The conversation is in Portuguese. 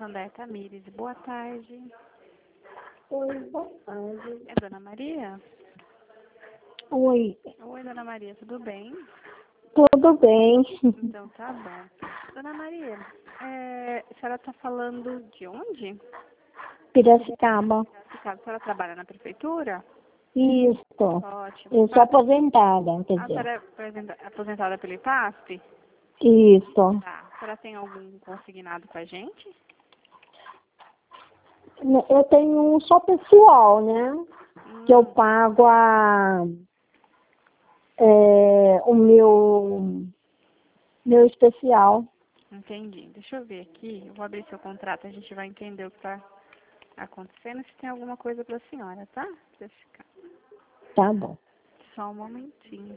Santander, Tamires. Boa tarde. Oi, boa tarde. É Dona Maria? Oi, Oi, Dona Maria, tudo bem? tudo bem? Então tá bom. Dona Maria, a senhora está falando de onde? Piracicaba. A senhora trabalha na prefeitura? Isso. Ótimo. Eu sou aposentada, quer A dizer. senhora é aposentada pelo IPASP? Isso. Tá. A senhora tem algum consignado com a gente? Eu tenho um só pessoal, né? Que eu pago o meu especial. Entendi. Deixa eu ver aqui. Eu vou abrir seu contrato, a gente vai entender o que está acontecendo, se tem alguma coisa para a senhora, tá? Deixa eu ficar. Tá bom. Só um momentinho.